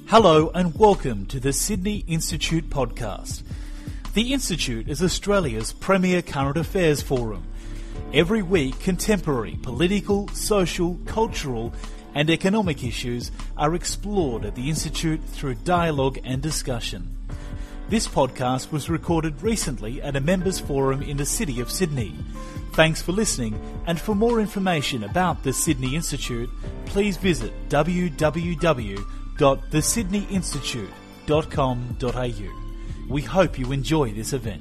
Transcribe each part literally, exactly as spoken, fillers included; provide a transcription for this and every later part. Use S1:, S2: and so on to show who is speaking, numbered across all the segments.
S1: Hello and welcome to the Sydney Institute podcast. The Institute is Australia's premier current affairs forum. Every week, contemporary political, social, cultural and economic issues are explored at the Institute through dialogue and discussion. This podcast was recorded recently at a members' forum in the City of Sydney. Thanks for listening, and for more information about the Sydney Institute, please visit w w w dot the sydney institute dot com dot a u. We hope you enjoy this event.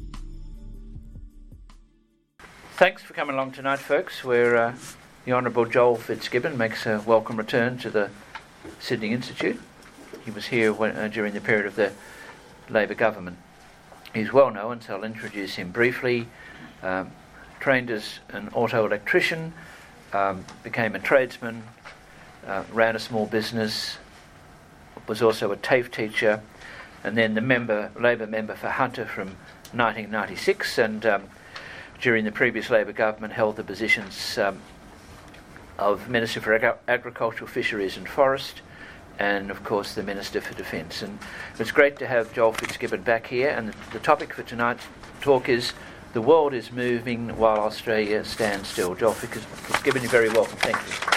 S2: Thanks for coming along tonight, folks, where uh, the Honourable Joel Fitzgibbon makes a welcome return to the Sydney Institute. He was here when, uh, during the period of the Labor government. He's well known, so I'll introduce him briefly. Um, trained as an auto electrician, um, became a tradesman, uh, ran a small business, was also a TAFE teacher, and then the member, Labor member for Hunter from nineteen ninety-six, and um, during the previous Labor government held the positions um, of Minister for Ag- Agriculture, Fisheries and Forest, and of course the Minister for Defence. And it's great to have Joel Fitzgibbon back here, and the, the topic for tonight's talk is "The World is Moving While Australia Stands Still." Joel Fitzgibbon, you're very welcome. Thank you.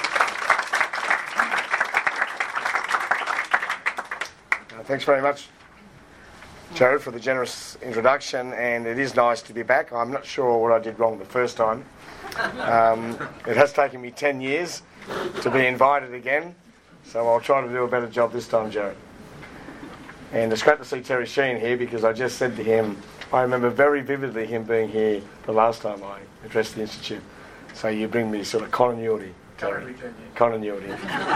S3: Thanks very much, Jared, for the generous introduction, and it is nice to be back. I'm not sure what I did wrong the first time. Um, it has taken me ten years to be invited again, so I'll try to do a better job this time, Jared. And it's great to see Terry Sheen here, because I just said to him, I remember very vividly him being here the last time I addressed the Institute. So you bring me sort of continuity, Terry. Continuity.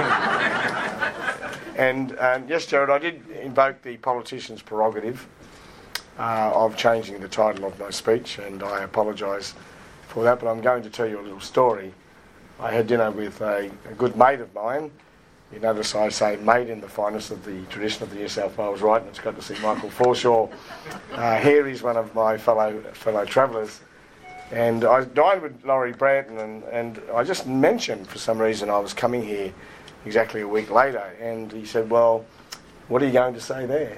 S3: And um, yes, Jared, I did invoke the politician's prerogative uh, of changing the title of my speech, and I apologise for that, but I'm going to tell you a little story. I had dinner with a, a good mate of mine. You notice I say mate in the finest of the tradition of the New South Wales Right, and it's good to see Michael Forshaw uh, here. He's one of my fellow fellow travellers. And I dined with Laurie Branton, and, and I just mentioned for some reason I was coming here exactly a week later, and he said, well, what are you going to say there?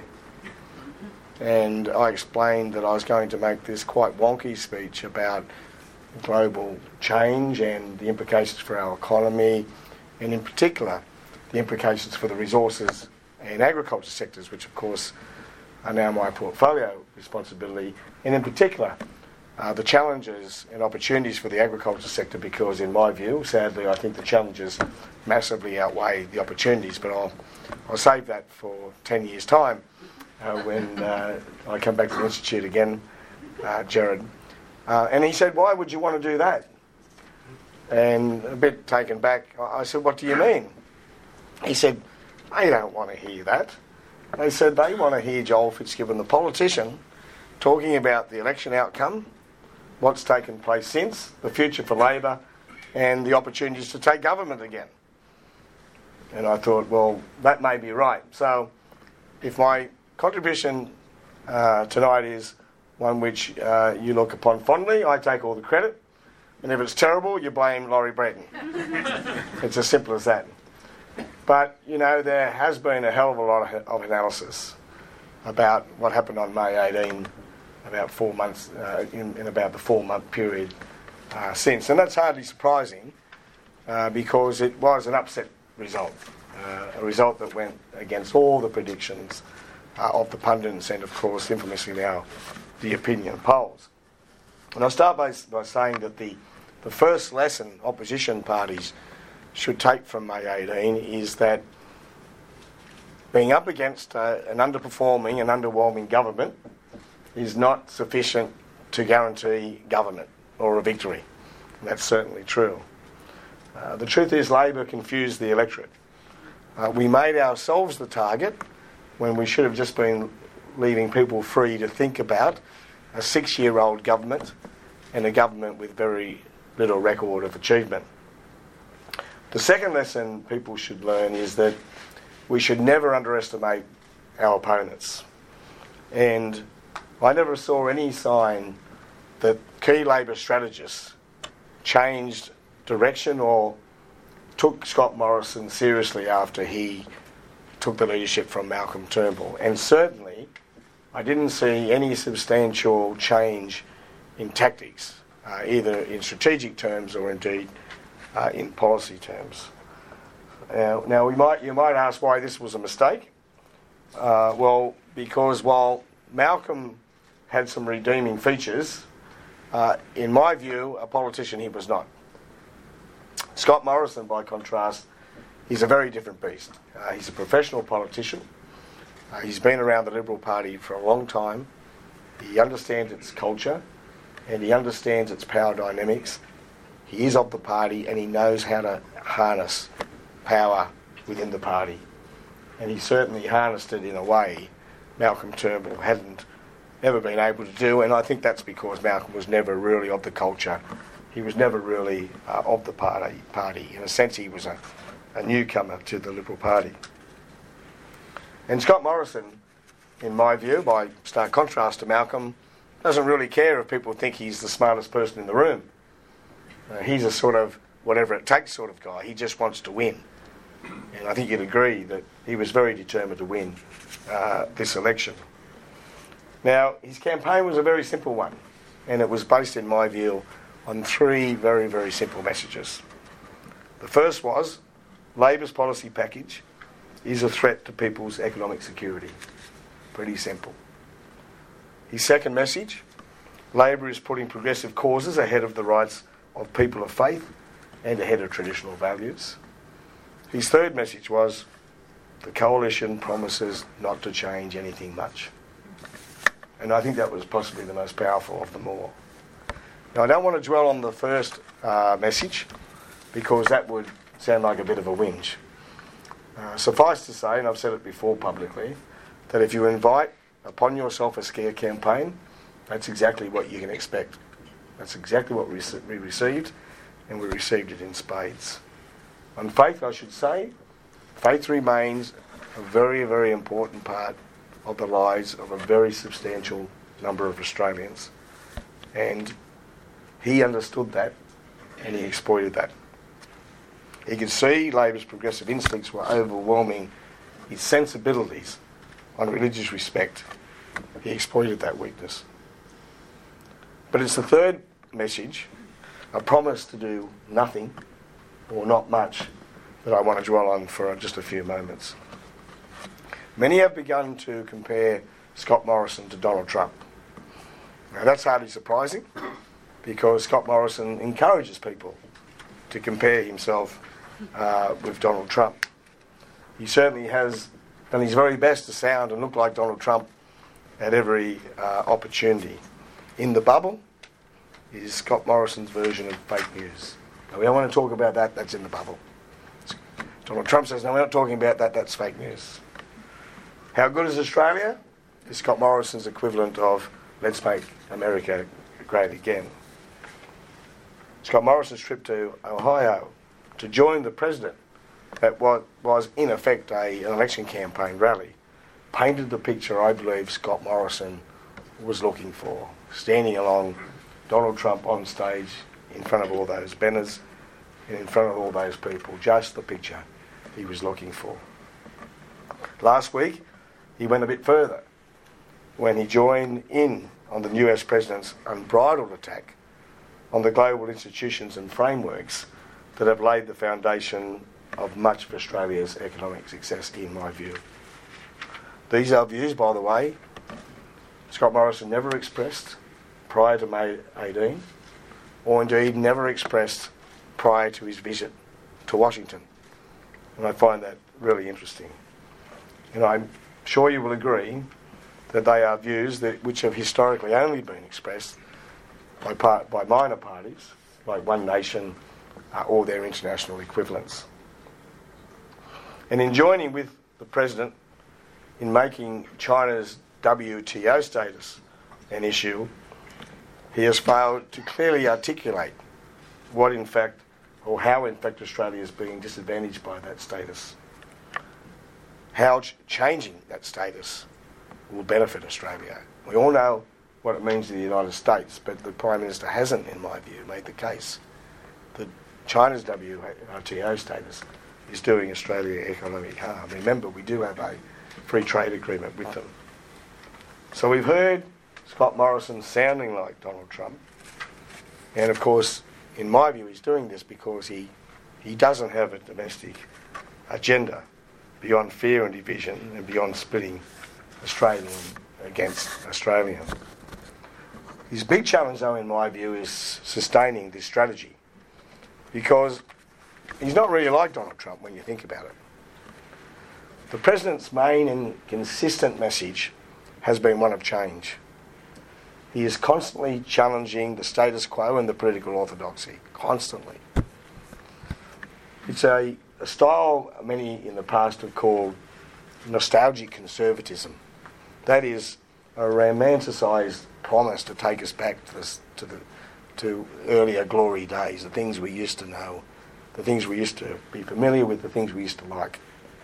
S3: And I explained that I was going to make this quite wonky speech about global change and the implications for our economy, and in particular the implications for the resources and agriculture sectors, which of course are now my portfolio responsibility, and in particular uh, the challenges and opportunities for the agriculture sector, because in my view, sadly, I think the challenges massively outweigh the opportunities, but I'll, I'll save that for ten years' time uh, when uh, I come back to the Institute again, uh, Jared. Uh, and he said, why would you want to do that? And a bit taken back, I said, what do you mean? He said, they don't want to hear that. They said they want to hear Joel Fitzgibbon, the politician, talking about the election outcome, what's taken place since, the future for Labor, and the opportunities to take government again. And I thought, well, that may be right. So if my contribution uh, tonight is one which uh, you look upon fondly, I take all the credit. And if it's terrible, you blame Laurie Branton. It's as simple as that. But, you know, there has been a hell of a lot of, of analysis about what happened on May eighteenth, about four months, uh, in, in about the four-month period uh, since. And that's hardly surprising uh, because it was an upset result, uh, a result that went against all the predictions uh, of the pundits and, of course, infamously now, the opinion polls. And I'll start by, by saying that the, the first lesson opposition parties should take from May eighteenth is that being up against uh, an underperforming and underwhelming government is not sufficient to guarantee government or a victory. And that's certainly true. Uh, the truth is Labor confused the electorate. Uh, we made ourselves the target when we should have just been leaving people free to think about a six-year-old government and a government with very little record of achievement. The second lesson people should learn is that we should never underestimate our opponents. And I never saw any sign that key Labor strategists changed direction or took Scott Morrison seriously after he took the leadership from Malcolm Turnbull. And certainly, I didn't see any substantial change in tactics, uh, either in strategic terms or indeed uh, in policy terms. Uh, now, we might you might ask why this was a mistake. Uh, well, because while Malcolm had some redeeming features, uh, in my view, a politician he was not. Scott Morrison, by contrast, he's a very different beast. Uh, he's a professional politician. Uh, he's been around the Liberal Party for a long time. He understands its culture and he understands its power dynamics. He is of the party and he knows how to harness power within the party. And he certainly harnessed it in a way Malcolm Turnbull hadn't never been able to do, and I think that's because Malcolm was never really of the culture. He was never really uh, of the party. Party. In a sense, he was a, a newcomer to the Liberal Party. And Scott Morrison, in my view, by stark contrast to Malcolm, doesn't really care if people think he's the smartest person in the room. Uh, he's a sort of whatever it takes sort of guy. He just wants to win. And I think you'd agree that he was very determined to win uh, this election. Now, his campaign was a very simple one, and it was based, in my view, on three very, very simple messages. The first was, Labor's policy package is a threat to people's economic security. Pretty simple. His second message, Labor is putting progressive causes ahead of the rights of people of faith and ahead of traditional values. His third message was, the coalition promises not to change anything much. And I think that was possibly the most powerful of them all. Now, I don't want to dwell on the first uh, message because that would sound like a bit of a whinge. Uh, suffice to say, and I've said it before publicly, that if you invite upon yourself a scare campaign, that's exactly what you can expect. That's exactly what we, we received, and we received it in spades. On faith, I should say, faith remains a very, very important part of the lives of a very substantial number of Australians. And he understood that and he exploited that. He could see Labor's progressive instincts were overwhelming his sensibilities on religious respect. He exploited that weakness. But it's the third message, a promise to do nothing or not much, that I want to dwell on for just a few moments. Many have begun to compare Scott Morrison to Donald Trump. Now that's hardly surprising because Scott Morrison encourages people to compare himself uh, with Donald Trump. He certainly has done his very best to sound and look like Donald Trump at every uh, opportunity. In the bubble is Scott Morrison's version of fake news. Now, we don't want to talk about that, that's in the bubble. Donald Trump says, no, we're not talking about that, that's fake news. How good is Australia? Is Scott Morrison's equivalent of let's make America great again. Scott Morrison's trip to Ohio to join the president at what was in effect a, an election campaign rally painted the picture I believe Scott Morrison was looking for, standing along Donald Trump on stage in front of all those banners and in front of all those people, just the picture he was looking for. Last week, he went a bit further when he joined in on the U S president's unbridled attack on the global institutions and frameworks that have laid the foundation of much of Australia's economic success, in my view. These are views, by the way, Scott Morrison never expressed prior to May eighteenth, or indeed never expressed prior to his visit to Washington. And I find that really interesting. And I'm sure you will agree that they are views that which have historically only been expressed by, part, by minor parties, like One Nation uh, or their international equivalents. And in joining with the President in making China's W T O status an issue, he has failed to clearly articulate what in fact, or how in fact Australia is being disadvantaged by that status. How ch- changing that status will benefit Australia. We all know what it means to the United States, but the Prime Minister hasn't, in my view, made the case that China's W T O status is doing Australia economic harm. Remember, we do have a free trade agreement with them. So we've heard Scott Morrison sounding like Donald Trump. And of course, in my view, he's doing this because he, he doesn't have a domestic agenda beyond fear and division and beyond splitting Australian against Australian. His big challenge, though, in my view, is sustaining this strategy, because he's not really like Donald Trump when you think about it. The President's main and consistent message has been one of change. He is constantly challenging the status quo and the political orthodoxy, constantly. It's a, a style many in the past have called nostalgic conservatism. That is a romanticised promise to take us back to, this, to the to earlier glory days, the things we used to know, the things we used to be familiar with, the things we used to like.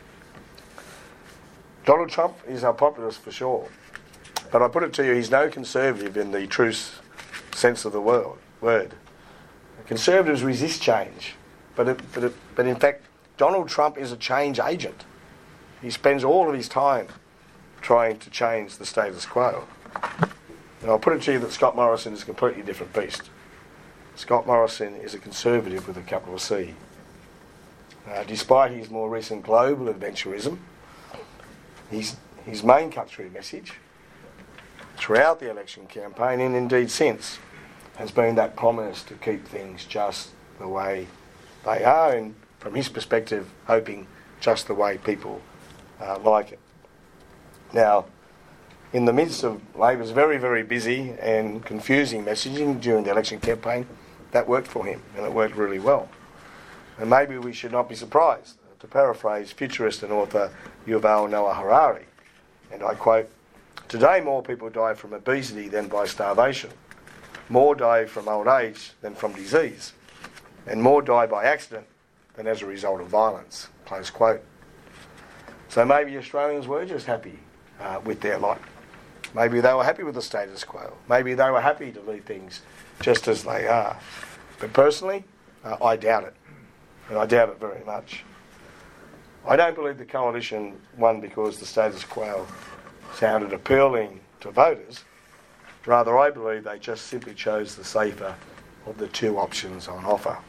S3: Donald Trump is our populist for sure, but I put it to you, he's no conservative in the true sense of the word. word. Conservatives resist change, but it, but it, but in fact, Donald Trump is a change agent. He spends all of his time trying to change the status quo. And I'll put it to you that Scott Morrison is a completely different beast. Scott Morrison is a conservative with a capital C. Uh, despite his more recent global adventurism, his, his main cut-through message throughout the election campaign, and indeed since, has been that promise to keep things just the way they are, and from his perspective, hoping just the way people uh, like it. Now, in the midst of Labor's very, very busy and confusing messaging during the election campaign, that worked for him, and it worked really well. And maybe we should not be surprised, to paraphrase futurist and author Yuval Noah Harari, and I quote, "Today more people die from obesity than by starvation. More die from old age than from disease. And more die by accident than as a result of violence." Close quote. So maybe Australians were just happy uh, with their lot. Maybe they were happy with the status quo. Maybe they were happy to leave things just as they are. But personally, uh, I doubt it. And I doubt it very much. I don't believe the coalition won because the status quo sounded appealing to voters. Rather, I believe they just simply chose the safer of the two options on offer.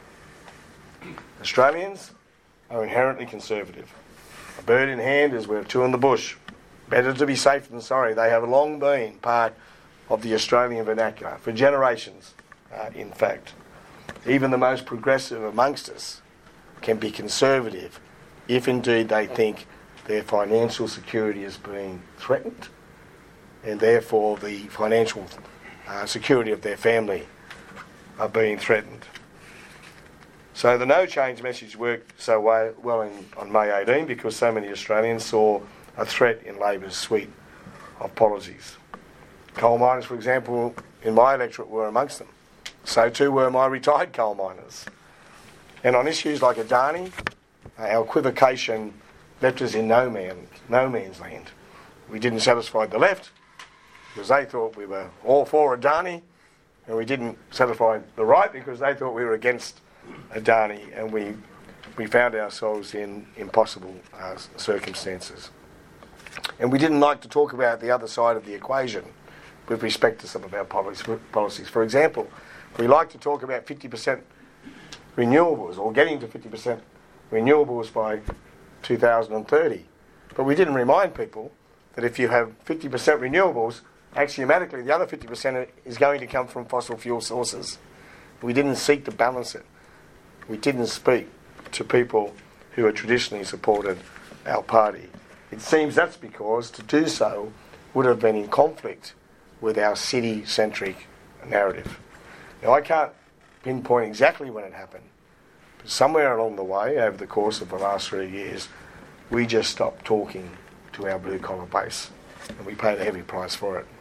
S3: Australians are inherently conservative. A bird in hand is worth two in the bush. Better to be safe than sorry. They have long been part of the Australian vernacular, for generations, uh, in fact. Even the most progressive amongst us can be conservative if indeed they think their financial security is being threatened, and therefore the financial uh, security of their family are being threatened. So the no change message worked so well in, on May eighteenth because so many Australians saw a threat in Labor's suite of policies. Coal miners, for example, in my electorate were amongst them. So too were my retired coal miners. And on issues like Adani, uh, our equivocation left us in no, man, no man's land. We didn't satisfy the left because they thought we were all for Adani, and we didn't satisfy the right because they thought we were against Adani, and we we found ourselves in impossible uh, circumstances. And we didn't like to talk about the other side of the equation with respect to some of our policies. For example, we like to talk about fifty percent renewables, or getting to fifty percent renewables by two thousand thirty. But we didn't remind people that if you have fifty percent renewables, axiomatically the other fifty percent is going to come from fossil fuel sources. We didn't seek to balance it. We didn't speak to people who had traditionally supported our party. It seems that's because to do so would have been in conflict with our city-centric narrative. Now, I can't pinpoint exactly when it happened, but somewhere along the way, over the course of the last three years, we just stopped talking to our blue-collar base, and we paid a heavy price for it.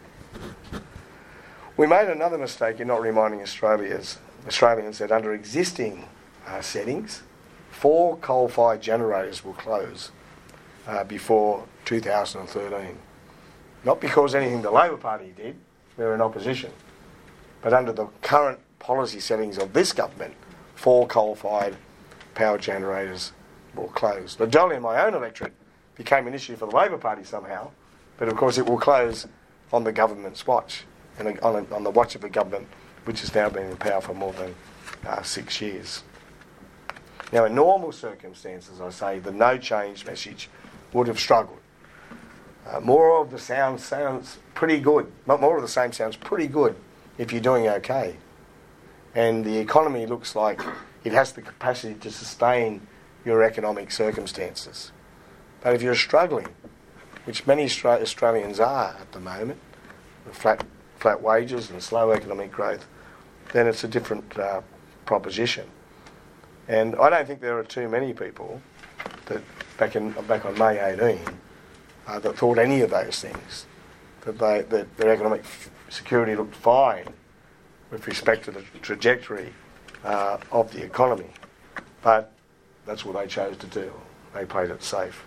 S3: We made another mistake in not reminding Australians, Australians that under existing uh, settings, four coal-fired generators will close uh, before two thousand thirteen. Not because anything the Labor Party did, we're in opposition, but under the current policy settings of this government, four coal-fired power generators or close. Not in my own electorate became an issue for the Labor Party somehow, but of course it will close on the government's watch, and on, on the watch of a government which has now been in power for more than uh, six years. Now, in normal circumstances, I say the no change message would have struggled. Uh, more of the sound sounds pretty good. Not more of the same sounds pretty good if you're doing okay. And the economy looks like it has the capacity to sustain your economic circumstances. But if you're struggling, which many Austra- Australians are at the moment, with flat, flat wages and slow economic growth, then it's a different uh, proposition. And I don't think there are too many people that back in back on May eighteenth uh, that thought any of those things, that they that their economic f- security looked fine with respect to the trajectory uh, of the economy. But that's what they chose to do. They played it safe.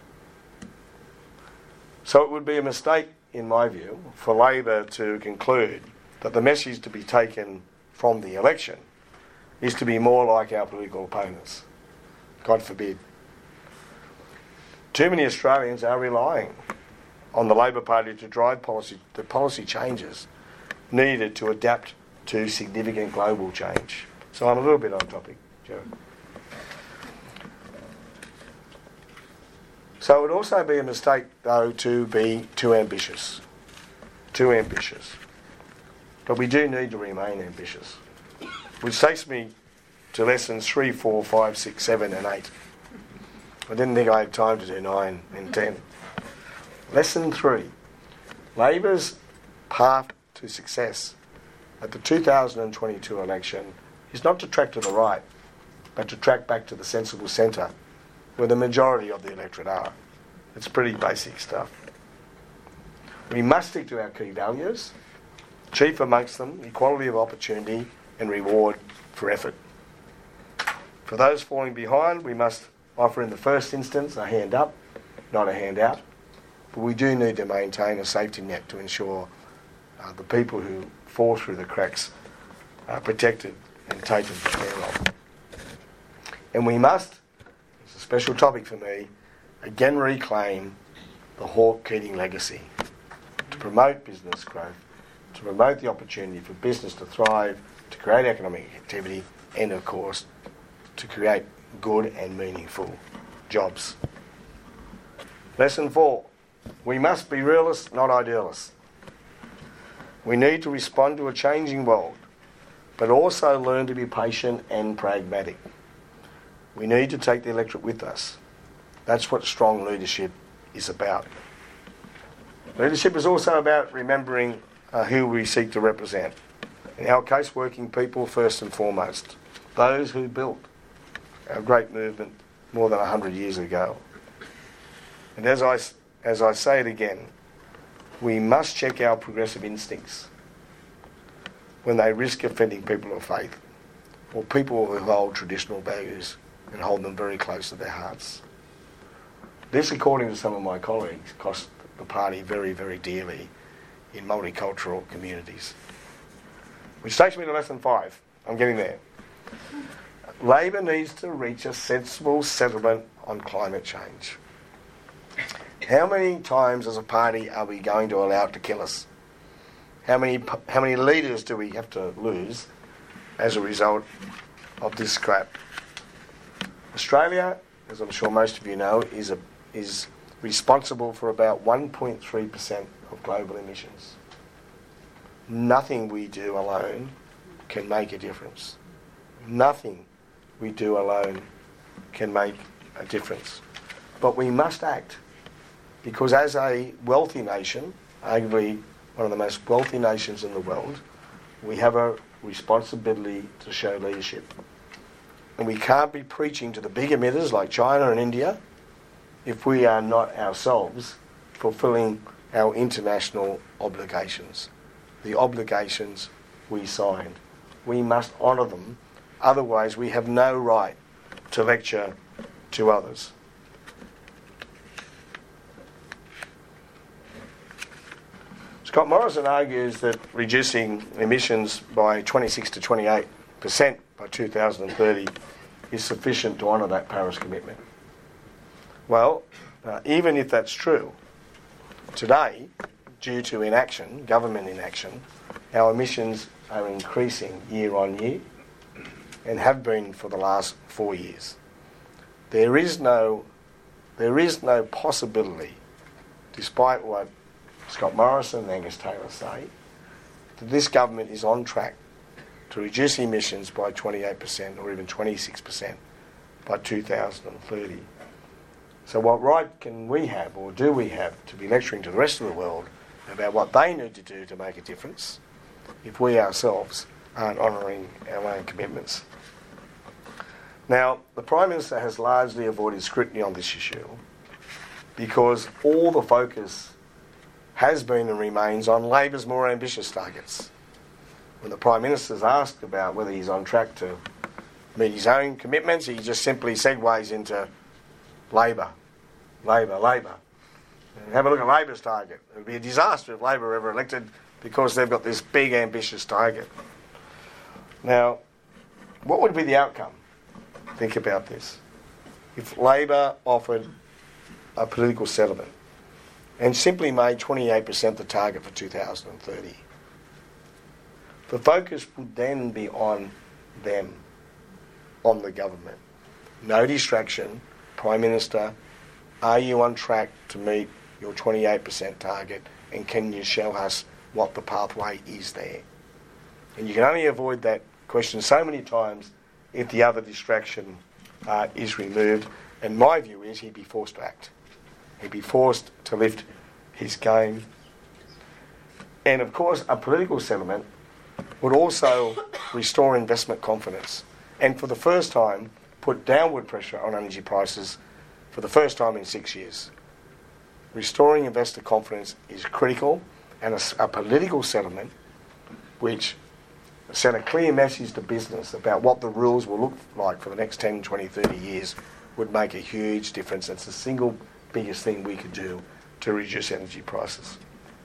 S3: So it would be a mistake, in my view, for Labor to conclude that the message to be taken from the election is to be more like our political opponents. God forbid. Too many Australians are relying on the Labor Party to drive policy, the policy changes needed to adapt to significant global change. So I'm a little bit on topic, Jared. So it would also be a mistake, though, to be too ambitious. Too ambitious. But we do need to remain ambitious. Which takes me to lessons three, four, five, six, seven, and eight. I didn't think I had time to do nine and ten. Lesson three. Labor's path to success at the two thousand twenty-two election is not to track to the right, but to track back to the sensible centre, where the majority of the electorate are. It's pretty basic stuff. We must stick to our key values, chief amongst them, equality of opportunity and reward for effort. For those falling behind, we must offer in the first instance a hand up, not a handout. But we do need to maintain a safety net to ensure uh, the people who fall through the cracks are protected and taken care of. And we must, it's a special topic for me, again reclaim the Hawke-Keating legacy to promote business growth, to promote the opportunity for business to thrive, to create economic activity, and of course, to create good and meaningful jobs. Lesson four. We must be realists, not idealists. We need to respond to a changing world, but also learn to be patient and pragmatic. We need to take the electorate with us. That's what strong leadership is about. Leadership is also about remembering uh, who we seek to represent. In our case, working people first and foremost. Those who built our great movement more than one hundred years ago. And as I, as I say it again, we must check our progressive instincts when they risk offending people of faith or people who hold traditional values and hold them very close to their hearts. This, according to some of my colleagues, cost the party very, very dearly in multicultural communities. Which takes me to lesson five. I'm getting there. Labor needs to reach a sensible settlement on climate change. How many times as a party are we going to allow it to kill us? How many how many leaders do we have to lose as a result of this crap? Australia, as I'm sure most of you know, is a, is responsible for about one point three percent of global emissions. Nothing we do alone can make a difference. Nothing we do alone can make a difference. But we must act, because as a wealthy nation, arguably one of the most wealthy nations in the world, we have a responsibility to show leadership. And we can't be preaching to the big emitters like China and India if we are not ourselves fulfilling our international obligations. The obligations we signed. We must honour them, otherwise we have no right to lecture to others. Scott Morrison argues that reducing emissions by twenty-six to twenty-eight percent by two thousand thirty is sufficient to honour that Paris commitment. Well, uh, even if that's true, today, due to inaction, government inaction, our emissions are increasing year on year and have been for the last four years. There is no, there is no possibility, despite what Scott Morrison and Angus Taylor say, that this government is on track to reduce emissions by twenty-eight percent or even twenty-six percent by two thousand thirty. So what right can we have, or do we have, to be lecturing to the rest of the world about what they need to do to make a difference if we ourselves aren't honouring our own commitments? Now, the Prime Minister has largely avoided scrutiny on this issue because all the focus has been and remains on Labor's more ambitious targets. When the Prime Minister's asked about whether he's on track to meet his own commitments, he just simply segues into Labor, Labor, Labor. And have a look at Labor's target. It would be a disaster if Labor were ever elected because they've got this big ambitious target. Now, what would be the outcome? Think about this. If Labor offered a political settlement and simply made twenty-eight percent the target for two thousand thirty, the focus would then be on them, on the government. No distraction. Prime Minister, are you on track to meet your twenty-eight percent target, and can you show us what the pathway is there? And you can only avoid that question so many times if the other distraction uh, is removed. And my view is he'd be forced to act. He'd be forced to lift his game. And of course, a political settlement would also restore investment confidence, and for the first time put downward pressure on energy prices for the first time in six years. Restoring investor confidence is critical, and a, a political settlement which sent a clear message to business about what the rules will look like for the next ten, twenty, thirty years would make a huge difference. It's the single biggest thing we could do to reduce energy prices.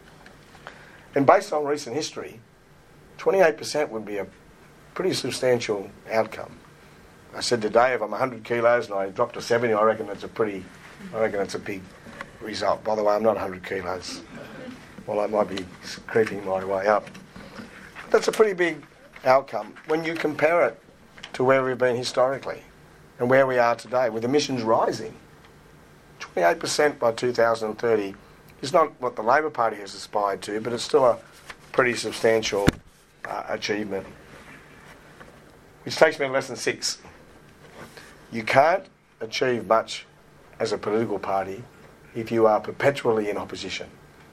S3: And based on recent history, twenty-eight percent would be a pretty substantial outcome. I said today, if I'm one hundred kilos and I drop to seventy, I reckon that's a pretty, I reckon that's a big result. By the way, I'm not one hundred kilos. Well, I might be creeping my way up. That's a pretty big outcome when you compare it to where we've been historically and where we are today, with emissions rising. twenty-eight percent by two thousand thirty is not what the Labor Party has aspired to, but it's still a pretty substantial uh, achievement. Which takes me to lesson six. You can't achieve much as a political party if you are perpetually in opposition.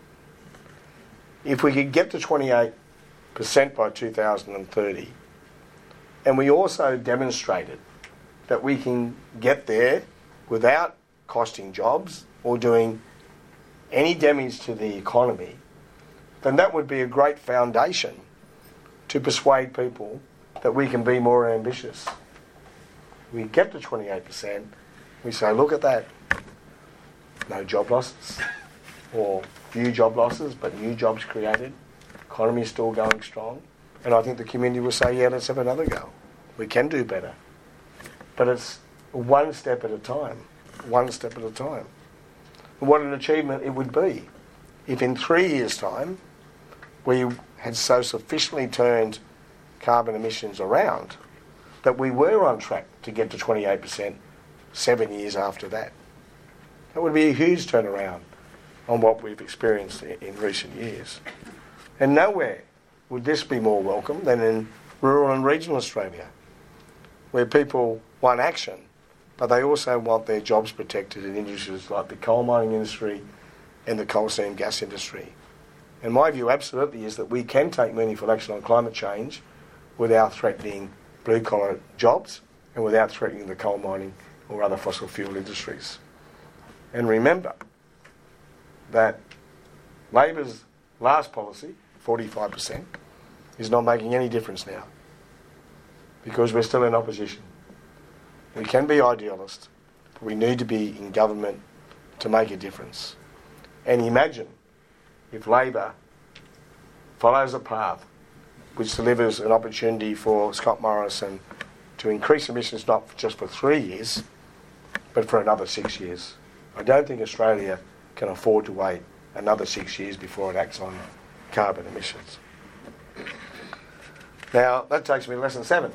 S3: If we could get to twenty-eight percent by two thousand thirty, and we also demonstrated that we can get there without costing jobs or doing any damage to the economy, then that would be a great foundation to persuade people that we can be more ambitious. We get to twenty-eight percent, we say, look at that. No job losses, or few job losses, but new jobs created. Economy is still going strong. And I think the community will say, yeah, let's have another go. We can do better. But it's one step at a time. One step at a time. What an achievement it would be if in three years' time we had so sufficiently turned carbon emissions around that we were on track to get to twenty-eight percent seven years after that. That would be a huge turnaround on what we've experienced in, in recent years. And nowhere would this be more welcome than in rural and regional Australia, where people want action, but they also want their jobs protected in industries like the coal mining industry and the coal seam gas industry. And my view absolutely is that we can take meaningful action on climate change without threatening blue-collar jobs and without threatening the coal mining or other fossil fuel industries. And remember that Labor's last policy, forty-five percent, is not making any difference now because we're still in opposition. We can be idealists, but we need to be in government to make a difference. And imagine if Labor follows a path which delivers an opportunity for Scott Morrison to increase emissions not just for three years, but for another six years. I don't think Australia can afford to wait another six years before it acts on carbon emissions. Now, that takes me to lesson seven.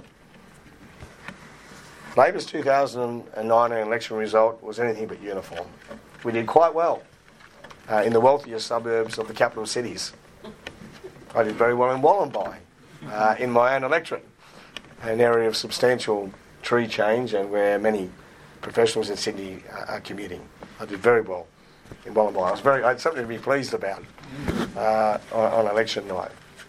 S3: Labor's two thousand nineteen election result was anything but uniform. We did quite well uh, in the wealthier suburbs of the capital cities. I did very well in Wollongong, uh, in my own electorate, an area of substantial tree change and where many professionals in Sydney uh, are commuting. I did very well in Wollongong. I was very, I had something to be pleased about uh, on, on election night.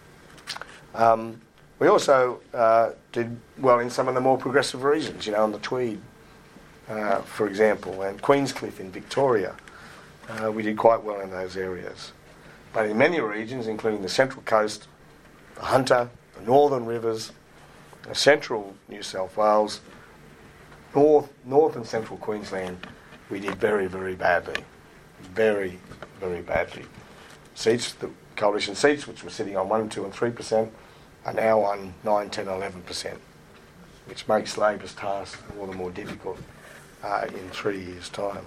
S3: Um, we also uh, did well in some of the more progressive regions, you know, on the Tweed, uh, for example, and Queenscliff in Victoria. Uh, we did quite well in those areas. But in many regions, including the Central Coast, the Hunter, the Northern Rivers, the Central New South Wales, North, North and Central Queensland, we did very, very badly. Very, very badly. Seats, the coalition seats, which were sitting on one, two and three percent, are now on nine, ten, eleven percent, which makes Labor's task all the more difficult uh, in three years' time.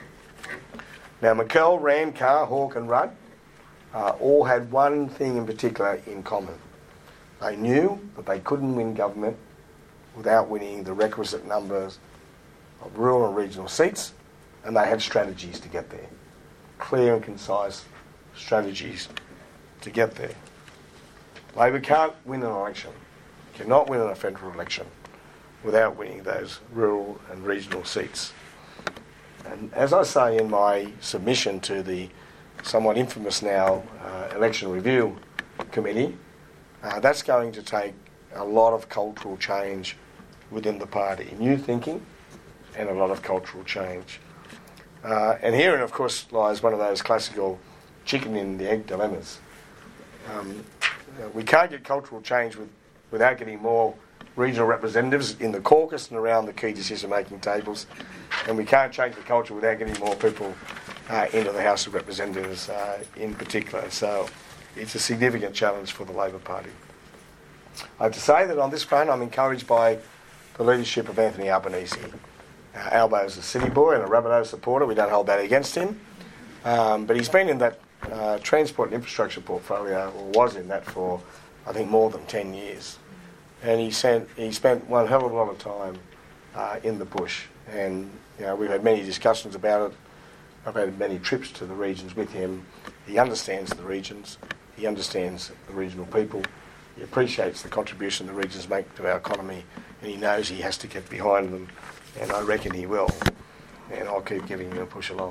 S3: Now, McKell, Rand, Carr, Hawke and Rudd uh, all had one thing in particular in common. They knew that they couldn't win government without winning the requisite numbers of rural and regional seats, and they had strategies to get there. Clear and concise strategies to get there. Labor can't win an election, cannot win a federal election without winning those rural and regional seats. And as I say in my submission to the somewhat infamous now uh, Election Review Committee, uh, that's going to take a lot of cultural change within the party, new thinking and a lot of cultural change. Uh, and herein, of course, lies one of those classical chicken and the egg dilemmas. Um, we can't get cultural change with, without getting more regional representatives in the caucus and around the key decision-making tables, and we can't change the culture without getting more people uh, into the House of Representatives uh, in particular. So it's a significant challenge for the Labor Party. I have to say that on this front I'm encouraged by the leadership of Anthony Albanese. Uh, Albo's a city boy and a Rabbitoh supporter. We don't hold that against him. Um, but he's been in that uh, transport and infrastructure portfolio, or was in that for, I think, more than ten years. And he, sent, he spent one hell of a lot of time uh, in the bush. And you know, we've had many discussions about it. I've had many trips to the regions with him. He understands the regions. He understands the regional people. He appreciates the contribution the regions make to our economy. And he knows he has to get behind them. And I reckon he will. And I'll keep giving him a push along.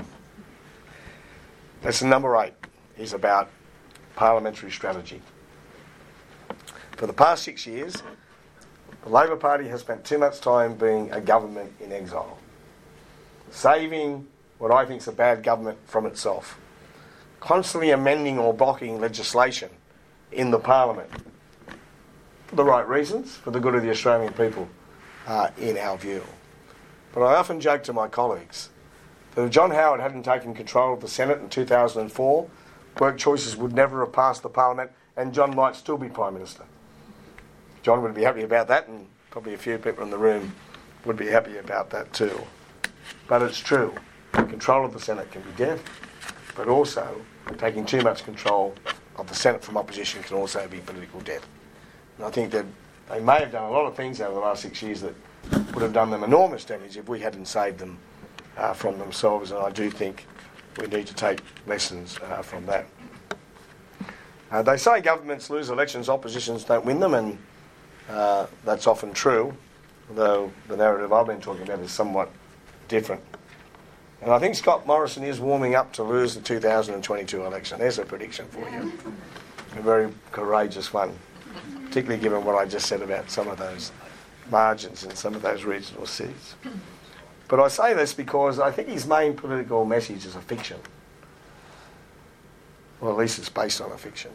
S3: Lesson number eight is about parliamentary strategy. For the past six years, the Labor Party has spent too much time being a government in exile, saving what I think is a bad government from itself, constantly amending or blocking legislation in the Parliament for the right reasons, for the good of the Australian people, uh, in our view. But I often joke to my colleagues that if John Howard hadn't taken control of the Senate in two thousand four, work choices would never have passed the Parliament and John might still be Prime Minister. John would be happy about that, and probably a few people in the room would be happy about that too. But it's true. Control of the Senate can be death, but also taking too much control of the Senate from opposition can also be political death. And I think that they may have done a lot of things over the last six years that would have done them enormous damage if we hadn't saved them uh, from themselves, and I do think we need to take lessons uh, from that. Uh, they say governments lose elections, oppositions don't win them, and uh, that's often true, although the narrative I've been talking about is somewhat different. And I think Scott Morrison is warming up to lose the two thousand twenty-two election. There's a prediction for you. A very courageous one, particularly given what I just said about some of those margins in some of those regional cities. But I say this because I think his main political message is a fiction. Well, at least it's based on a fiction.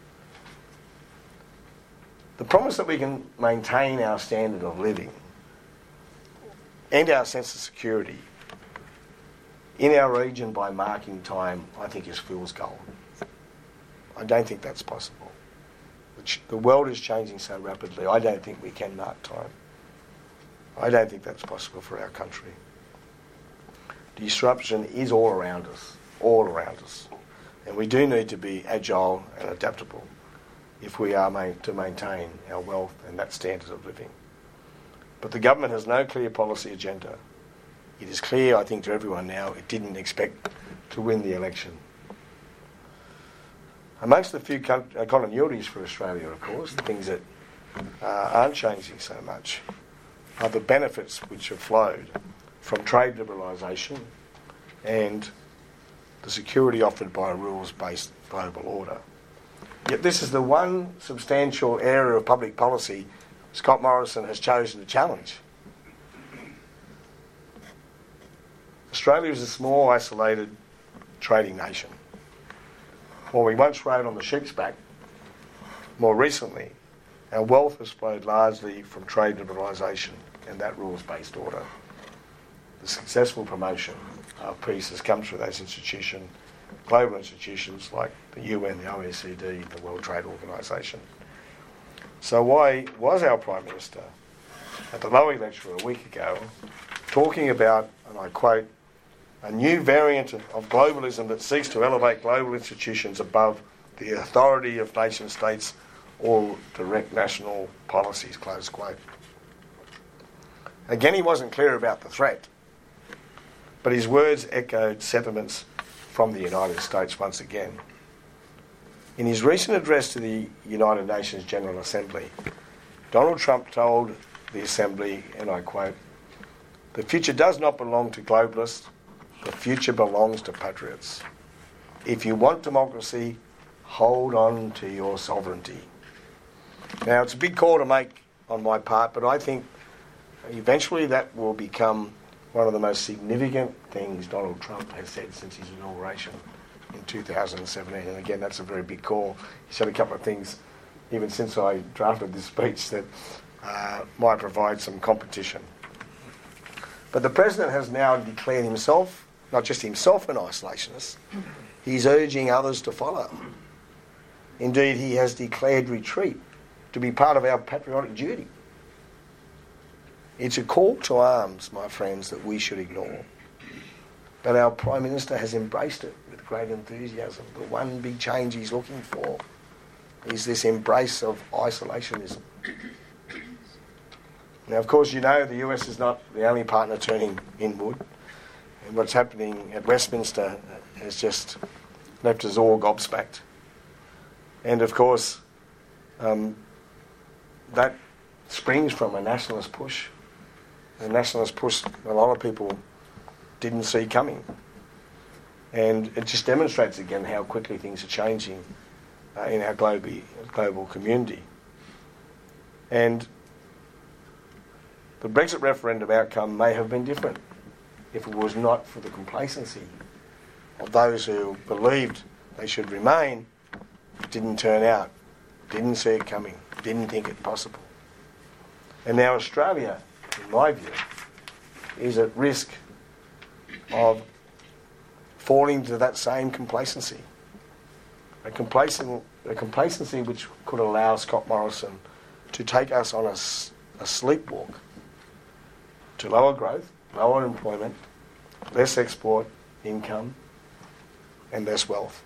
S3: The promise that we can maintain our standard of living and our sense of security in our region by marking time, I think, is fool's gold. I don't think that's possible. The world is changing so rapidly, I don't think we can mark time. I don't think that's possible for our country. Disruption is all around us, all around us. And we do need to be agile and adaptable if we are main, to maintain our wealth and that standard of living. But the government has no clear policy agenda. It is clear, I think, to everyone now, it didn't expect to win the election. Amongst the few con- uh, continuities for Australia, of course, the things that uh, aren't changing so much are the benefits which have flowed from trade liberalisation and the security offered by a rules-based global order. Yet this is the one substantial area of public policy Scott Morrison has chosen to challenge. Australia is a small, isolated trading nation. While we once rode on the sheep's back, more recently, our wealth has flowed largely from trade liberalisation and that rules-based order. The successful promotion of peace has come through those institutions, global institutions like the U N, the O E C D, the World Trade Organisation. So why was our Prime Minister at the Lowy lecture a week ago talking about, and I quote, a new variant of globalism that seeks to elevate global institutions above the authority of nation states or direct national policies, close quote. Again, he wasn't clear about the threat, but his words echoed sentiments from the United States once again. In his recent address to the United Nations General Assembly, Donald Trump told the Assembly, and I quote, "The future does not belong to globalists, the future belongs to patriots. If you want democracy, hold on to your sovereignty." Now, it's a big call to make on my part, but I think eventually that will become one of the most significant things Donald Trump has said since his inauguration in two thousand seventeen. And again, that's a very big call. He said a couple of things, even since I drafted this speech, that uh, might provide some competition. But the President has now declared himself, not just himself, an isolationist. He's urging others to follow. Indeed, he has declared retreat to be part of our patriotic duty. It's a call to arms, my friends, that we should ignore. But our Prime Minister has embraced it with great enthusiasm. The one big change he's looking for is this embrace of isolationism. Now, of course, you know the U S is not the only partner turning inward. And what's happening at Westminster has just left us all gobsmacked. And, of course, um, that springs from a nationalist push. A nationalist push a lot of people didn't see coming. And it just demonstrates again how quickly things are changing uh, in our global, global community. And the Brexit referendum outcome may have been different if it was not for the complacency of those who believed they should remain, didn't turn out, didn't see it coming, didn't think it possible. And now Australia, in my view, is at risk of falling to that same complacency. A, complacent, a complacency which could allow Scott Morrison to take us on a, a sleepwalk to lower growth, lower employment, less export income, and less wealth.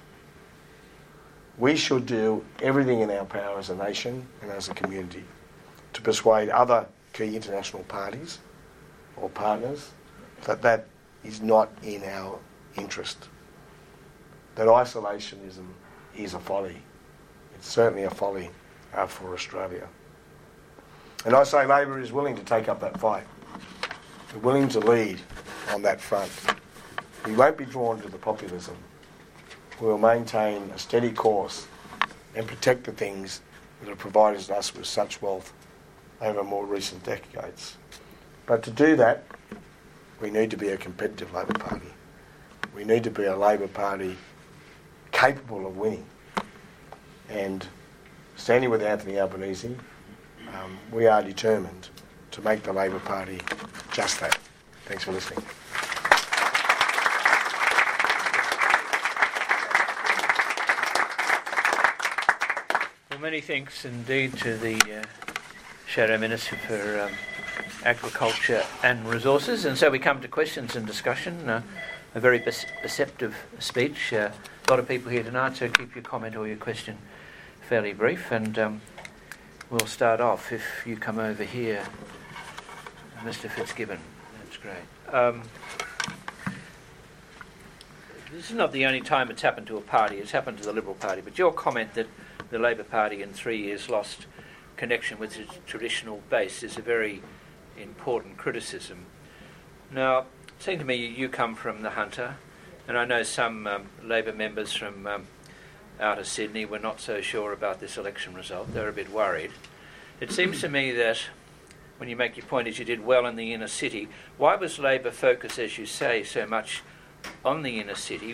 S3: We should do everything in our power as a nation and as a community to persuade other key international parties or partners that that is not in our interest. That isolationism is a folly. It's certainly a folly uh, for Australia. And I say Labor is willing to take up that fight. We're willing to lead on that front. We won't be drawn to the populism. We will maintain a steady course and protect the things that have provided us with such wealth over more recent decades. But to do that, we need to be a competitive Labor Party. We need to be a Labor Party capable of winning. And standing with Anthony Albanese, um, we are determined to make the Labor Party just that. Thanks for listening.
S2: Well, many thanks indeed to the uh, Shadow Minister for um, Agriculture and Resources. And so we come to questions and discussion. Uh, a very perce- perceptive speech. Uh, a lot of people here tonight, so keep your comment or your question fairly brief. And um, we'll start off if you come over here, Mister Fitzgibbon. That's great. Um, this is not the only time it's happened to a party. It's happened to the Liberal Party. But your comment that the Labor Party in three years lost connection with its traditional base is a very important criticism. Now, it seems to me you come from the Hunter, and I know some um, Labor members from um, out of Sydney were not so sure about this election result. They were a bit worried. It seems to me that when you make your point is you did well in the inner city, why was Labor focused, as you say, so much on the inner city?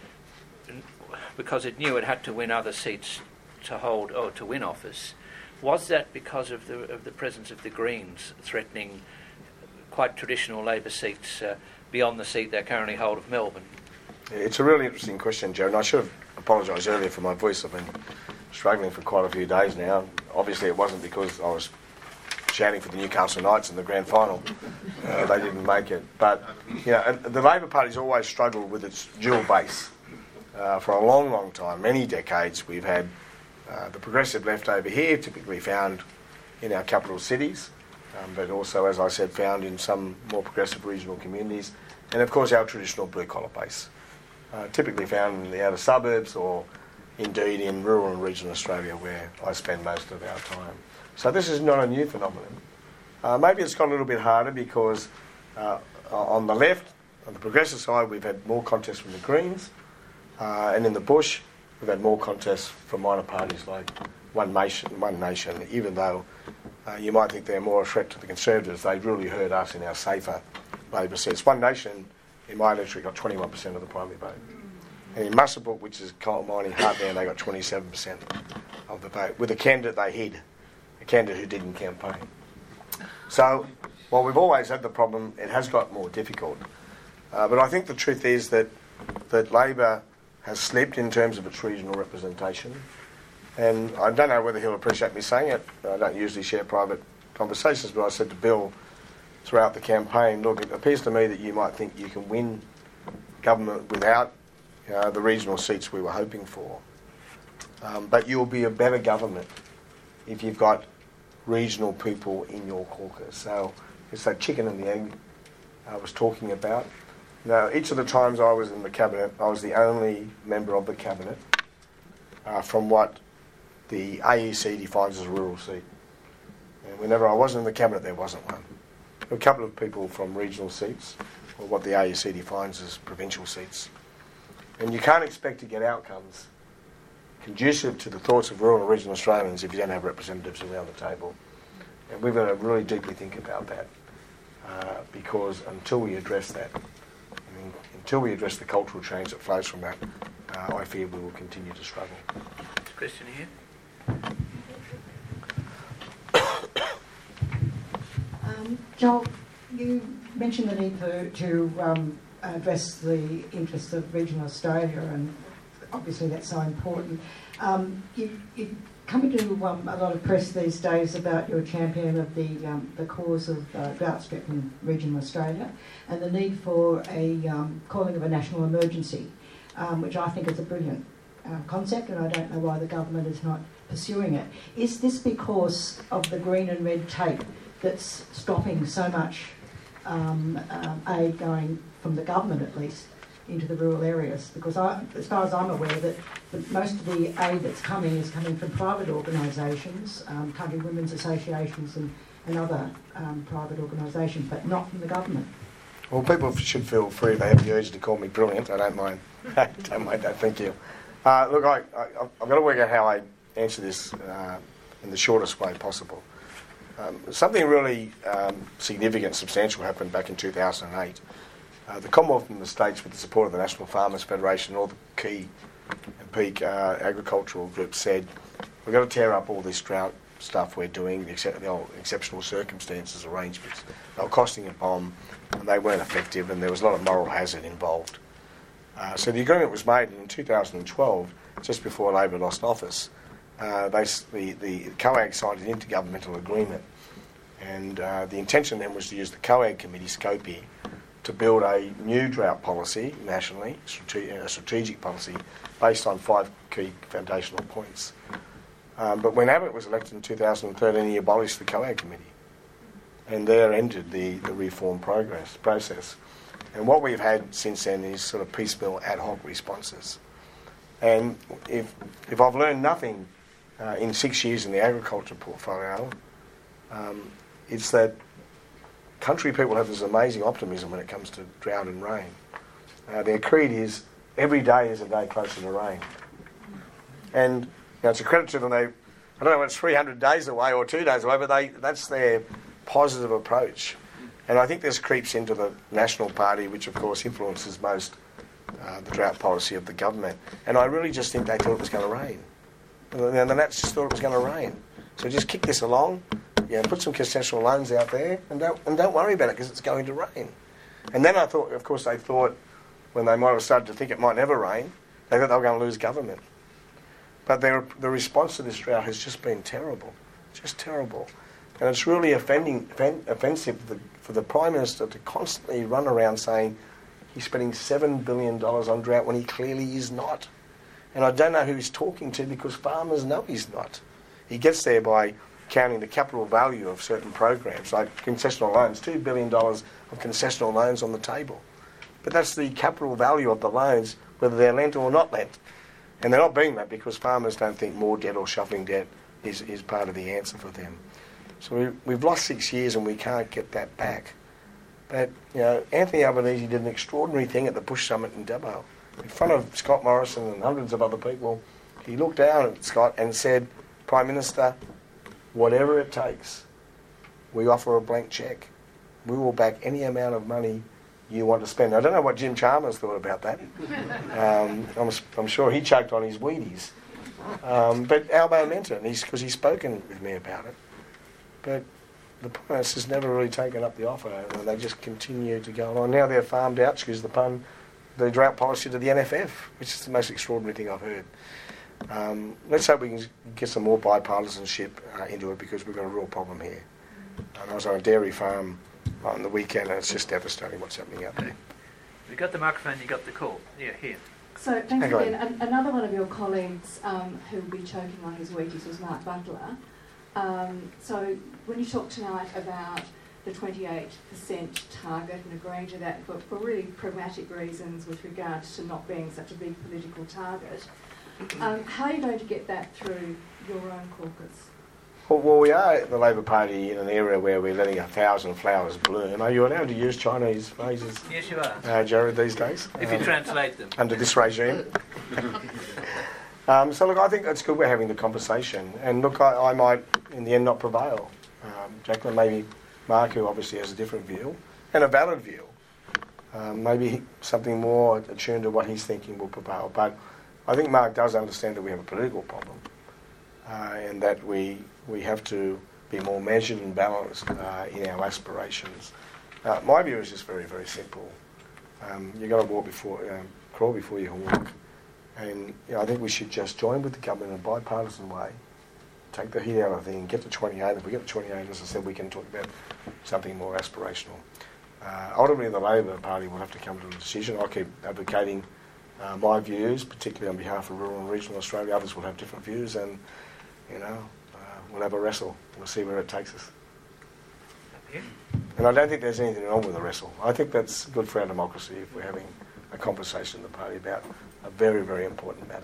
S2: Because it knew it had to win other seats to hold or to win office. Was that because of the of the presence of the Greens threatening quite traditional Labor seats uh, beyond the seat they currently hold of Melbourne?
S3: It's a really interesting question, Joe, and I should have apologised earlier for my voice. I've been struggling for quite a few days now. Obviously it wasn't because I was shouting for the Newcastle Knights in the grand final. Uh, they didn't make it. But you know, the Labor Party's always struggled with its dual base. Uh, for a long, long time, many decades, we've had uh, the progressive left over here, typically found in our capital cities, um, but also, as I said, found in some more progressive regional communities, and of course our traditional blue-collar base, uh, typically found in the outer suburbs or indeed in rural and regional Australia, where I spend most of our time. So this is not a new phenomenon. Uh, maybe it's got a little bit harder because uh, on the left, on the progressive side, we've had more contests from the Greens, uh, and in the bush, we've had more contests from minor parties like One Nation, One Nation, even though uh, you might think they're more a threat to the Conservatives, they really hurt us in our safer Labor seats. One Nation, in my electorate, got twenty-one percent of the primary vote. And in Muswellbrook, which is coal mining heartland, they got twenty-seven percent of the vote, with a candidate they hid, a candidate who didn't campaign. So, while we've always had the problem, it has got more difficult. Uh, but I think the truth is that, that Labor has slipped in terms of its regional representation. And I don't know whether he'll appreciate me saying it. I don't usually share private conversations, but I said to Bill throughout the campaign, look, it appears to me that you might think you can win government without you know, the regional seats we were hoping for. Um, but you'll be a better government if you've got regional people in your caucus. So it's that chicken and the egg I was talking about. Now, each of the times I was in the cabinet, I was the only member of the cabinet uh, from what the A E C defines as a rural seat. And whenever I wasn't in the cabinet, there wasn't one. There were a couple of people from regional seats, or what the A E C defines as provincial seats. And you can't expect to get outcomes conducive to the thoughts of rural and regional Australians if you don't have representatives around the table. And we've got to really deeply think about that, uh, because until we address that, I mean, until we address the cultural change that flows from that, uh, I fear we will continue to struggle.
S2: Question here.
S4: Um, Joel, you mentioned the need for, to um, address the interests of regional Australia, and obviously that's so important. Um, you, you come into um, a lot of press these days about your champion of the um, the cause of uh, drought-stricken regional Australia, and the need for a um, calling of a national emergency, um, which I think is a brilliant uh, concept, and I don't know why the government is not pursuing it. Is this because of the green and red tape that's stopping so much um, um, aid going from the government, at least, into the rural areas? Because I, as far as I'm aware, that the, most of the aid that's coming is coming from private organisations, um, country women's associations and, and other um, private organisations, but not from the government.
S3: Well, people should feel free if they have the urge to call me brilliant. I don't mind. I don't mind that, thank you. Uh, look, I, I, I've got to work out how I answer this uh, in the shortest way possible. Um, something really um, significant, substantial happened back in two thousand eight. Uh, the Commonwealth and the States, with the support of the National Farmers Federation, all the key and peak uh, agricultural groups said, we've got to tear up all this drought stuff we're doing, the, except, the old exceptional circumstances arrangements. They were costing a bomb, and they weren't effective, and there was a lot of moral hazard involved. Uh, so the agreement was made in two thousand twelve, just before Labor lost office. Uh, they, the, the COAG signed an intergovernmental agreement, And uh, the intention then was to use the COAG committee, SCOPE, to build a new drought policy nationally, strate- a strategic policy, based on five key foundational points. Um, but when Abbott was elected in two thousand thirteen, he abolished the COAG committee. And there ended the, the reform progress process. And what we've had since then is sort of piecemeal ad hoc responses. And if if I've learned nothing uh, in six years in the agriculture portfolio, um, it's that country people have this amazing optimism when it comes to drought and rain. Uh, their creed is, every day is a day closer to rain. And you know, it's a credit to them. They, I don't know, it's three hundred days away or two days away, but they that's their positive approach. And I think this creeps into the National Party, which of course influences most uh, the drought policy of the government. And I really just think they thought it was going to rain. And the Nats just thought it was going to rain. So just kick this along, you know, put some concessional loans out there, and don't, and don't worry about it because it's going to rain. And then I thought, of course, they thought, when they might have started to think it might never rain, they thought they were going to lose government. But their, the response to this drought has just been terrible, just terrible. And it's really offending, offen- offensive for the, for the Prime Minister to constantly run around saying he's spending seven billion dollars on drought when he clearly is not. And I don't know who he's talking to because farmers know he's not. He gets there by counting the capital value of certain programs, like concessional loans, two billion dollars of concessional loans on the table. But that's the capital value of the loans, whether they're lent or not lent. And they're not being that because farmers don't think more debt or shuffling debt is, is part of the answer for them. So we, we've lost six years and we can't get that back. But, you know, Anthony Albanese did an extraordinary thing at the Bush Summit in Dubbo. In front of Scott Morrison and hundreds of other people, he looked down at Scott and said, Prime Minister, whatever it takes, we offer a blank cheque. We will back any amount of money you want to spend. I don't know what Jim Chalmers thought about that. Um, I'm, I'm sure he choked on his Wheaties. Um, but Albo meant it, because he's, he's spoken with me about it. But the Prime Minister's never really taken up the offer, and they just continue to go on. Now they're farmed out, excuse the pun, the drought policy to the N F F, which is the most extraordinary thing I've heard. Um, let's hope we can get some more bipartisanship uh, into it because we've got a real problem here. And I was on a dairy farm on the weekend and it's just devastating what's happening out there.
S2: You got the microphone, you got the call. Yeah, here.
S5: So thanks
S3: Hang
S5: again. An- another one of your colleagues um, who will be choking on his Wheaties was Mark Butler. Um, so when you talk tonight about the twenty-eight percent target and agreeing to that for, for really pragmatic reasons with regards to not being such a big political target, um, how are you going to get that through your own caucus?
S3: Well, well, we are the Labor Party in an area where we're letting a thousand flowers bloom. Are you allowed to use Chinese phrases,
S2: Yes, you are.
S3: uh, Jared, these days?
S2: If you
S3: Um,
S2: translate them.
S3: under this regime. um, so look, I think it's good we're having the conversation. And look, I, I might in the end not prevail. Um, Jacqueline, maybe Mark, who obviously has a different view, and a valid view. Um, maybe something more attuned to what he's thinking will prevail. But I think Mark does understand that we have a political problem uh, and that we we have to be more measured and balanced uh, in our aspirations. Uh, my view is just very, very simple. Um, you've got to walk before, um, crawl before you can walk. And you know, I think we should just join with the government in a bipartisan way, take the heat out of the thing, get to twenty-eight. If we get to twenty-eight, as I said, we can talk about something more aspirational. Uh, ultimately, the Labor Party will have to come to a decision. I keep advocating uh, my views, particularly on behalf of rural and regional Australia. Others will have different views, and you know, uh, we'll have a wrestle. We'll see where it takes us.
S2: Yeah.
S3: And I don't think there's anything wrong with a wrestle. I think that's good for our democracy if we're having a conversation in the party about a very, very important matter.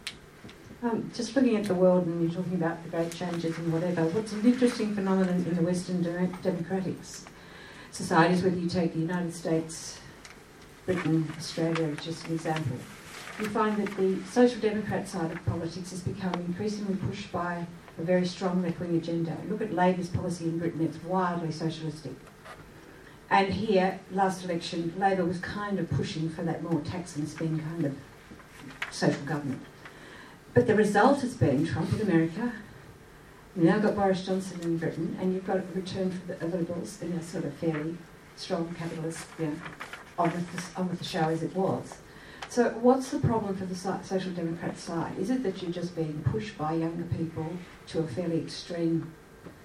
S4: Um, just looking at the world, and you're talking about the great changes and whatever, what's an interesting phenomenon in the Western de- democratic societies, whether you take the United States, Britain, Australia as just an example, you find that the social democrat side of politics is becoming increasingly pushed by a very strong left-wing agenda. Look at Labor's policy in Britain, it's wildly socialistic. And here, last election, Labor was kind of pushing for that more tax and spend kind of social government. But the result has been Trump in America, you've now got Boris Johnson in Britain, and you've got a return for the Liberals in a sort of fairly strong capitalist, you know, on with the, on with the show as it was. So what's the problem for the Social Democrat side? Is it that you're just being pushed by younger people to a fairly extreme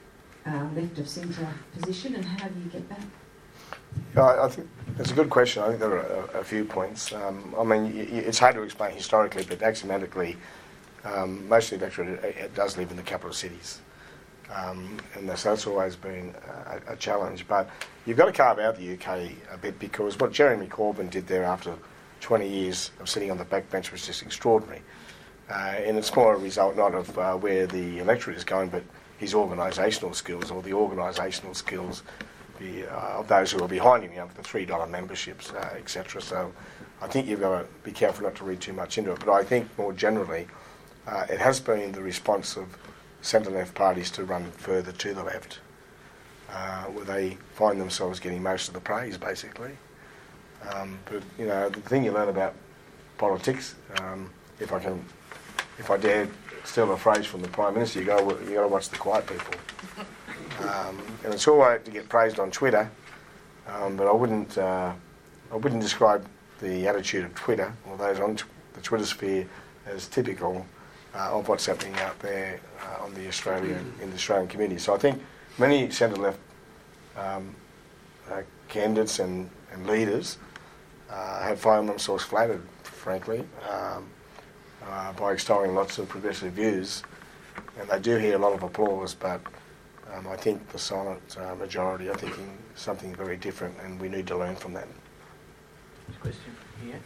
S4: uh, left of centre position, and how do you get that?
S3: Yeah, I think that's a good question. I think there are a, a few points. Um, I mean, y- y- it's hard to explain historically, but axiomatically, um, most of the electorate it, it does live in the capital cities. Um, and so that's always been a, a challenge. But you've got to carve out the U K a bit, because what Jeremy Corbyn did there after twenty years of sitting on the backbench was just extraordinary. Uh, and it's more a result not of uh, where the electorate is going, but his organisational skills, or the organisational skills the, uh, of those who are behind him, you know, the three dollar memberships, uh, et cetera. So I think you've got to be careful not to read too much into it. But I think more generally, uh, it has been the response of centre-left parties to run further to the left, uh, where they find themselves getting most of the praise, basically. Um, but, you know, the thing you learn about politics, um, if I can, if I dare steal a phrase from the Prime Minister, you got you got to watch the quiet people. Um, and it's all right to get praised on Twitter, um, but I wouldn't uh, I wouldn't describe the attitude of Twitter or those on t- the Twitter sphere as typical Uh, of what's happening out there uh, on the Australian in the Australian community. So I think many centre-left um, uh, candidates and, and leaders uh, have found themselves flattered, frankly, um, uh, by extolling lots of progressive views, and they do hear a lot of applause. But um, I think the silent uh, majority are thinking something very different, and we need to learn from that.
S2: Question here.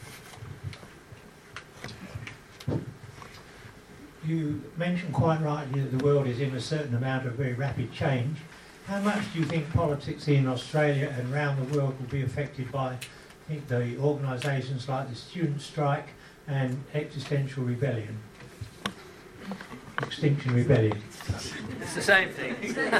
S6: You mentioned quite rightly that the world is in a certain amount of very rapid change. How much do you think politics in Australia and around the world will be affected by, I think, the organisations like the student strike and existential rebellion? Extinction Rebellion.
S2: It's the same thing.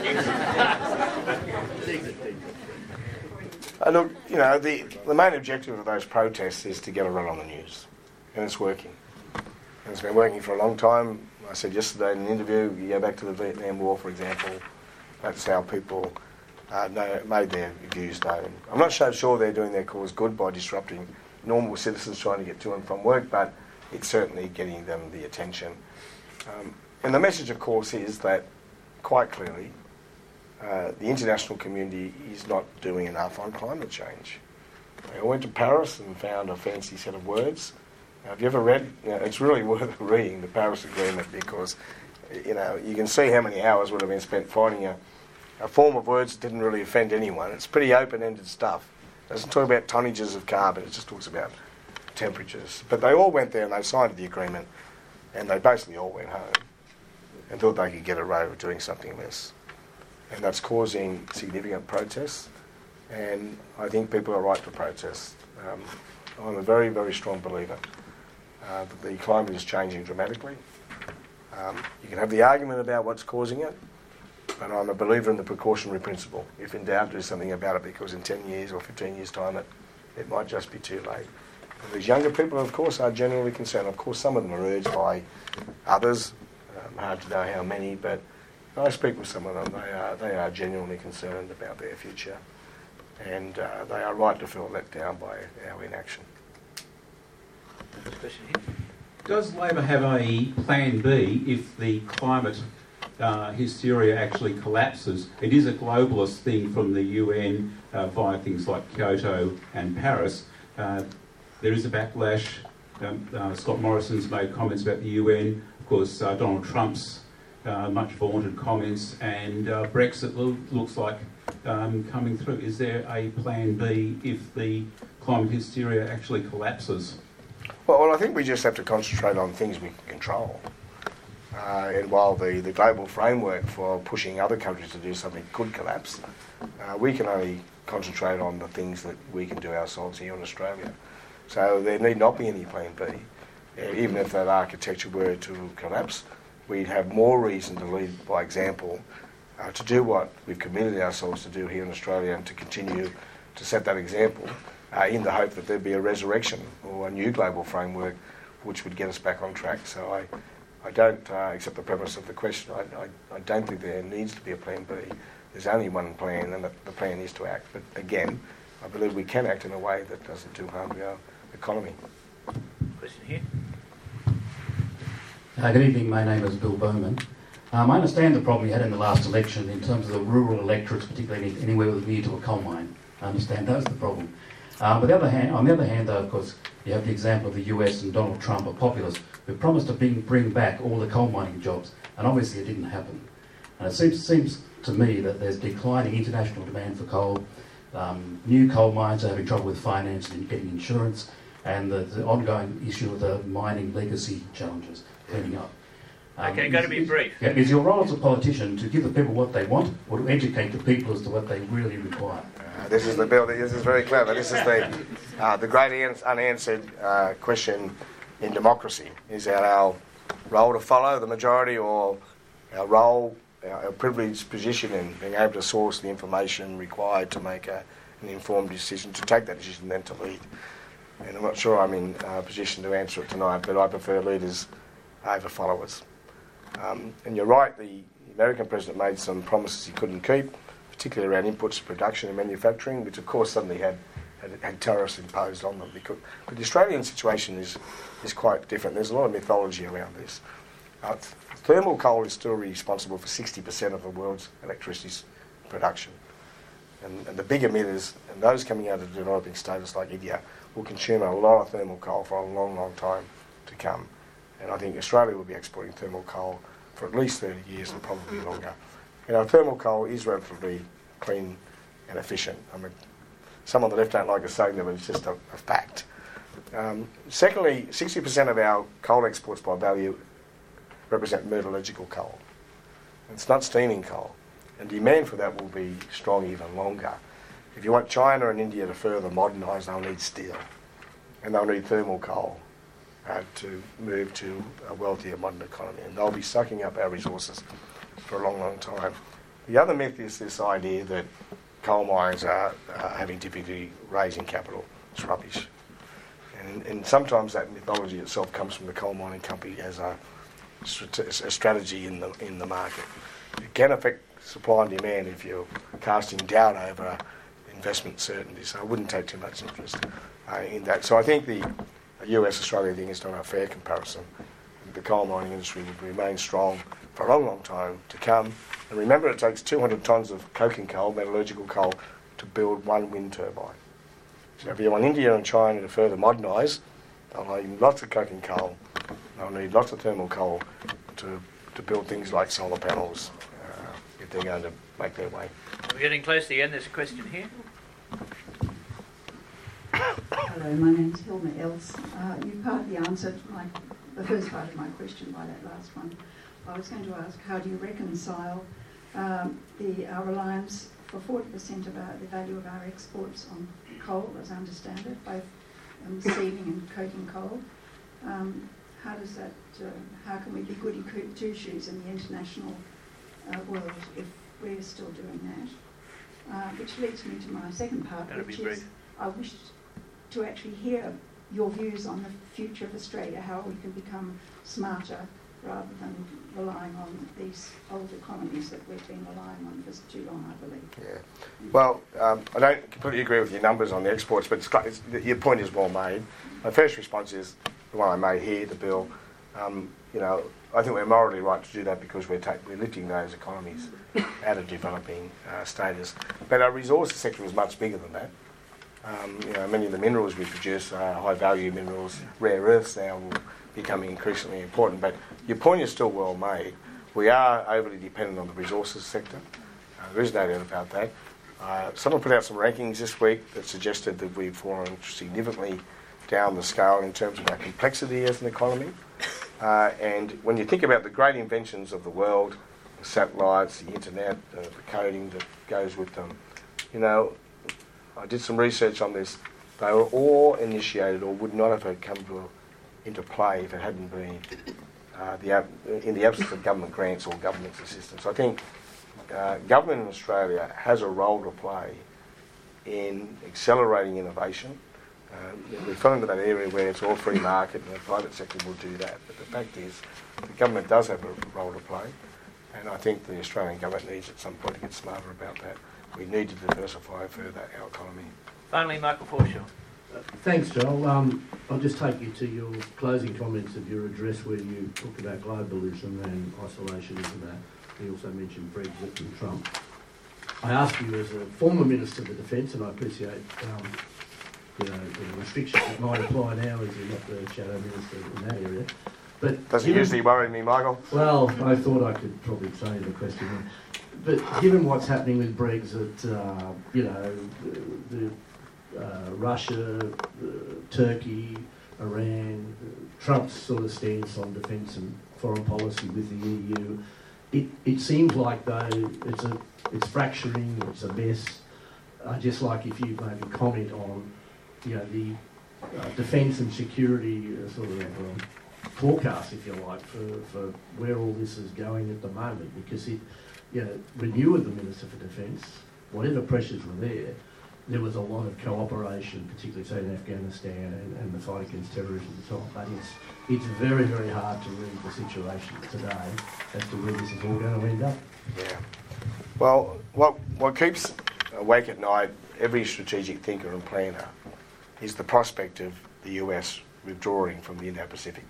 S3: Uh, look, you know, the, the main objective of those protests is to get a run on the news, and it's working. And it's been working for a long time. I said yesterday in an interview, you go back to the Vietnam War, for example, that's how people uh, know, made their views known. I'm not so sure they're doing their cause good by disrupting normal citizens trying to get to and from work, but it's certainly getting them the attention. Um, and the message, of course, is that, quite clearly, uh, the international community is not doing enough on climate change. I went to Paris and found a fancy set of words. Now, have you ever read? You know, it's really worth reading the Paris Agreement, because, you know, you can see how many hours would have been spent finding a, a form of words that didn't really offend anyone. It's pretty open-ended stuff. It doesn't talk about tonnages of carbon. It just talks about temperatures. But they all went there and they signed the agreement, and they basically all went home and thought they could get away with doing something less. And that's causing significant protests. And I think people are right to protest. Um, I'm a very, very strong believer uh, that the climate is changing dramatically. Um, you can have the argument about what's causing it, but I'm a believer in the precautionary principle. If in doubt, do something about it, because in ten years or fifteen years' time, it, it might just be too late. And these younger people, of course, are genuinely concerned. Of course, some of them are urged by others. Um, hard to know how many, but I speak with some of them. They are, they are genuinely concerned about their future, and uh, they are right to feel let down by our inaction.
S2: Question here.
S7: Does Labor have a plan B if the climate uh, hysteria actually collapses? It is a globalist thing from the U N uh, via things like Kyoto and Paris. Uh, there is a backlash. Um, uh, Scott Morrison's made comments about the U N. Of course, uh, Donald Trump's uh, much vaunted comments, and uh, Brexit lo- looks like um, coming through. Is there a plan B if the climate hysteria actually collapses?
S3: Well, well, I think we just have to concentrate on things we can control. Uh, and while the, the global framework for pushing other countries to do something could collapse, uh, we can only concentrate on the things that we can do ourselves here in Australia. So there need not be any plan B. Uh, even if that architecture were to collapse, we'd have more reason to lead by example, uh, to do what we've committed ourselves to do here in Australia, and to continue to set that example, uh, in the hope that there'd be a resurrection or a new global framework which would get us back on track. So I, I don't uh, accept the premise of the question. I, I, I don't think there needs to be a plan B. There's only one plan, and the, the plan is to act. But again, I believe we can act in a way that doesn't do harm to our economy.
S2: Question here.
S8: Uh, good evening, my name is Bill Bowman. Um, I understand the problem you had in the last election in terms of the rural electorates, particularly anywhere with near to a coal mine. I understand that's the problem. Uh, but the other hand, on the other hand, though, of course, you have the example of the U S and Donald Trump, a populist, who promised to bring, bring back all the coal mining jobs, and obviously it didn't happen. And it seems, seems to me that there's declining international demand for coal. Um, new coal mines are having trouble with finance and getting insurance, and the, the ongoing issue of the mining legacy challenges cleaning up. Um,
S2: Okay, got to be
S8: is,
S2: brief.
S8: Yeah, is your role as a politician to give the people what they want, or to educate the people as to what they really require?
S3: Uh, this is the bill. This is very clever. This is the uh, the great ans- unanswered uh, question in democracy: is that our role to follow the majority, or our role, our, our privileged position in being able to source the information required to make a, an informed decision, to take that decision, then to lead? And I'm not sure I'm in a position to answer it tonight, but I prefer leaders over followers. Um, and you're right, the American president made some promises he couldn't keep, particularly around inputs to production and manufacturing, which of course suddenly had, had, had tariffs imposed on them. Because, but the Australian situation is, is quite different. There's a lot of mythology around this. Uh, thermal coal is still responsible for sixty percent of the world's electricity production. And, and the big emitters, and those coming out of developing states like India, will consume a lot of thermal coal for a long, long time to come. And I think Australia will be exporting thermal coal for at least thirty years and probably longer. You know, thermal coal is relatively clean and efficient. I mean, some on the left don't like us saying that, but it's just a, a fact. Um, secondly, sixty percent of our coal exports by value represent metallurgical coal. It's not steaming coal. And demand for that will be strong even longer. If you want China and India to further modernise, they'll need steel. And they'll need thermal coal uh, to move to a wealthier modern economy. And they'll be sucking up our resources for a long, long time. The other myth is this idea that coal mines are uh, having difficulty raising capital. It's rubbish. And, and sometimes that mythology itself comes from the coal mining company as a, a strategy in the, in the market. It can affect supply and demand if you're casting doubt over investment certainty. So I wouldn't take too much interest uh, in that. So I think the U S-Australia thing is not a fair comparison. The coal mining industry will remain strong for a long, long time to come. And remember, it takes two hundred tonnes of coking coal, metallurgical coal, to build one wind turbine. So if you want India and China to further modernise, they'll need lots of coking coal. They'll need lots of thermal coal to, to build things like solar panels uh, if they're going to make their way.
S2: We're getting close to the end. There's a question here.
S9: Hello, my name's Hilma Els. Uh, you partly answered my, the first part of my question by that last one. I was going to ask, how do you reconcile um, the our reliance for forty percent of our, the value of our exports on coal, as I understand it, both um, steaming and coking coal? Um, how does that? Uh, how can we be goody two-shoes in the international uh, world if we're still doing that? Uh, which leads me to my second part,
S2: That'll
S9: which
S2: be
S9: is
S2: brief.
S9: I wish to actually hear your views on the future of Australia, how we can become smarter rather than relying on these old economies that we've been relying on for too long, I believe.
S3: Yeah. Well, um, I don't completely agree with your numbers on the exports, but it's, it's, your point is well made. My first response is the one I made here, the bill. Um, you know, I think we're morally right to do that because we're, ta- we're lifting those economies out of developing uh, status. But our resources sector is much bigger than that. Um, you know, many of the minerals we produce are high-value minerals. Rare earths now will becoming increasingly important. But your point is still well made. We are overly dependent on the resources sector. Uh, there is no doubt about that. Uh, someone put out some rankings this week that suggested that we've fallen significantly down the scale in terms of our complexity as an economy. Uh, and when you think about the great inventions of the world, the satellites, the internet, uh, the coding that goes with them, you know, I did some research on this. They were all initiated or would not have come to, into play if it hadn't been uh, the, in the absence of government grants or government assistance. I think uh, government in Australia has a role to play in accelerating innovation. Uh, we fell into that area where it's all free market and the private sector will do that. But the fact is, the government does have a role to play, and I think the Australian government needs at some point to get smarter about that. We need to diversify further our economy.
S2: Finally, Michael Forshaw.
S10: Thanks, Joel. Um, I'll just take you to your closing comments of your address where you talked about globalism and isolationism. You also mentioned Brexit and Trump. I ask you as a former Minister of the Defence, and I appreciate um, you know, the restrictions that might apply now as you're not the Shadow Minister in that area. But
S3: doesn't
S10: given,
S3: usually worry me, Michael.
S10: Well, I thought I could probably say the question. But given what's happening with Brexit, uh, you know, the, the Uh, Russia, uh, Turkey, Iran, uh, Trump's sort of stance on defence and foreign policy with the E U. It it seems like though it's a it's fracturing, it's a mess. I'd just like if you maybe comment on, you know, the uh, defence and security uh, sort of um, forecast, if you like, for, for where all this is going at the moment, because it, you know, when you were the Minister for Defence, whatever pressures were there, there was a lot of cooperation, particularly say in Afghanistan and, and the fight against terrorism and so on. But it's it's very, very hard to read the situation today as to where this is all going to end up.
S3: Yeah. Well, what what keeps awake at night every strategic thinker and planner is the prospect of the U S withdrawing from the Indo-Pacific.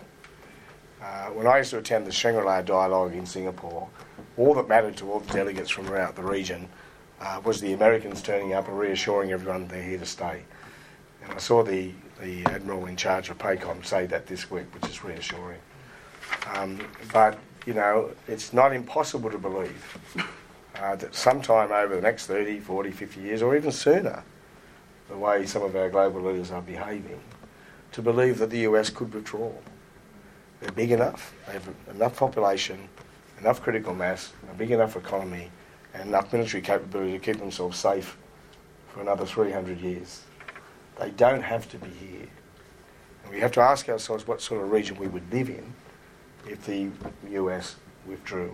S3: Uh, when I used to attend the Shangri-La Dialogue in Singapore, all that mattered to all the delegates from around the region Uh, was the Americans turning up and reassuring everyone they're here to stay. And I saw the, the Admiral in charge of PACOM say that this week, which is reassuring. Um, but, you know, it's not impossible to believe uh, that sometime over the next thirty, forty, fifty years, or even sooner, the way some of our global leaders are behaving, to believe that the U S could withdraw. They're big enough, they have enough population, enough critical mass, a big enough economy, and enough military capability to keep themselves safe for another three hundred years. They don't have to be here. And we have to ask ourselves what sort of region we would live in if the U S withdrew.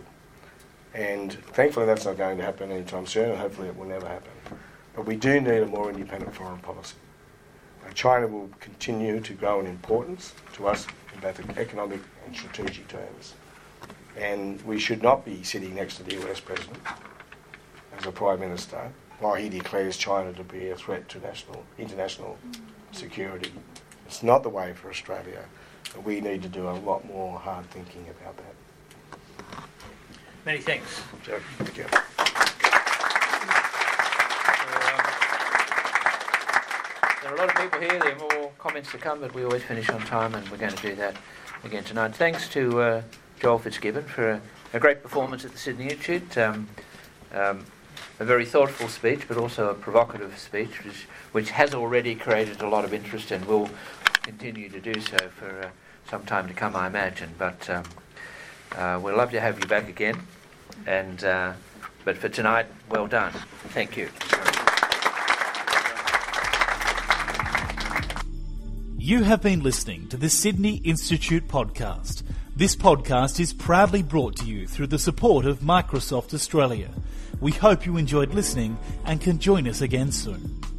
S3: And thankfully that's not going to happen anytime soon, and hopefully it will never happen. But we do need a more independent foreign policy. Now, China will continue to grow in importance to us in both economic and strategic terms. And we should not be sitting next to the U S President as a Prime Minister while he declares China to be a threat to national, international security. It's not the way for Australia. We need to do a lot more hard thinking about that.
S2: Many thanks.
S3: Jack, thank you.
S2: There are a lot of people here. There are more comments to come, but we always finish on time, and we're going to do that again tonight. Thanks to uh, Joel Fitzgibbon for a, a great performance at the Sydney Institute. Um, um, a very thoughtful speech, but also a provocative speech, which, which has already created a lot of interest and will continue to do so for uh, some time to come, I imagine. But um, uh, we'd love to have you back again. And uh, but for tonight, well done. Thank you.
S1: You have been listening to the Sydney Institute podcast. This podcast is proudly brought to you through the support of Microsoft Australia. We hope you enjoyed listening and can join us again soon.